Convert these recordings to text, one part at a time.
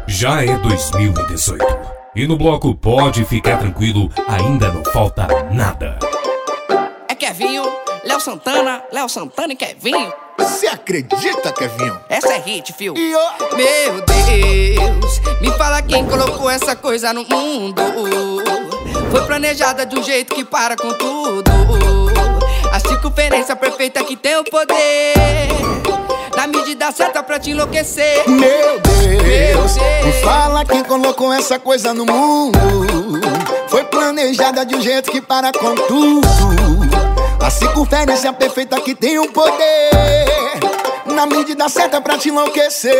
Já é 2018 e no bloco Pode Ficar Tranquilo ainda não falta nada. É Kevinho, Léo Santana e Kevinho. Você acredita, Kevinho? Essa é hit, fio. Oh. Meu Deus, me fala quem colocou essa coisa no mundo. Foi planejada de um jeito que para com tudo. A circunferência perfeita que tem o poder, na medida certa pra te enlouquecer. Meu Deus, me fala quem colocou essa coisa no mundo. Foi planejada de um jeito que para com tudo. A circunferência perfeita que tem o poder, na medida certa pra te enlouquecer.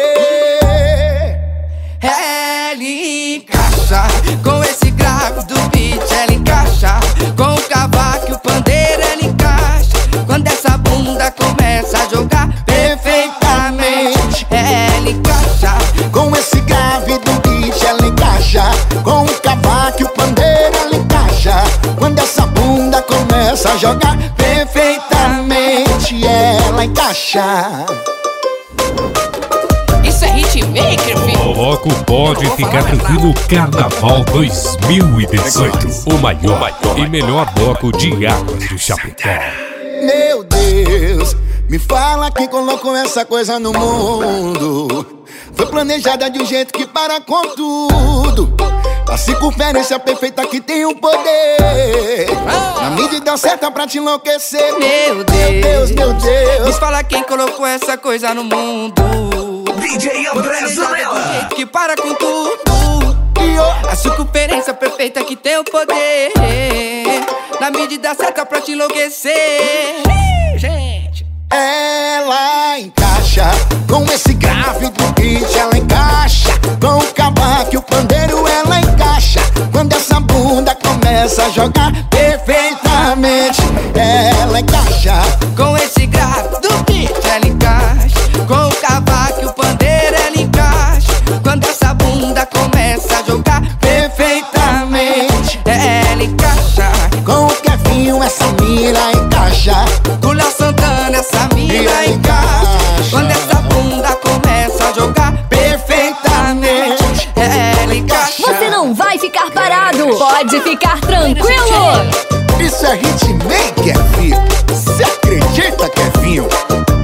Ela encaixa com esse grave do beat. Ela encaixa com o cavaco e o pandeiro. Ela encaixa quando essa bunda começa a jogar perfeitamente. Ela encaixa com esse grave do beat. Ela encaixa com o cavaco e o pandeiro. Ela encaixa quando essa bunda começa a jogar perfeitamente. Ela encaixa. Isso é hitmaker, filho. Bloco Pode Ficar Tranquilo Carnaval 2018. O maior e melhor bloco de águas do Chapecó. Meu Deus, me fala quem colocou essa coisa no mundo. Foi planejada de um jeito que para com tudo. A circunferência perfeita que tem o poder, na medida certa pra te enlouquecer. Meu Deus, meu Deus. Me fala quem colocou essa coisa no mundo. DJ André Zanella, que para com tudo. A circunferência perfeita que tem o poder, na medida certa pra te enlouquecer. Gente, ela encaixa com esse grave do beat. Ela encaixa com o cavaco e o pandeiro. Ela encaixa quando essa bunda começa a jogar perfeitamente. Ela encaixa com esse grave do beat. Ela encaixa com o cavaco e o pandeiro. Ela encaixa quando essa bunda começa a jogar perfeitamente. Ela encaixa com o Kevinho, essa mira encaixa. Com o Léo Santana, essa mira encaixa. Quando essa bunda começa a jogar perfeitamente. Ela encaixa. Você não vai ficar parado. Pode ficar tranquilo. Isso é hitmaker, filho. Você acredita, Kevinho?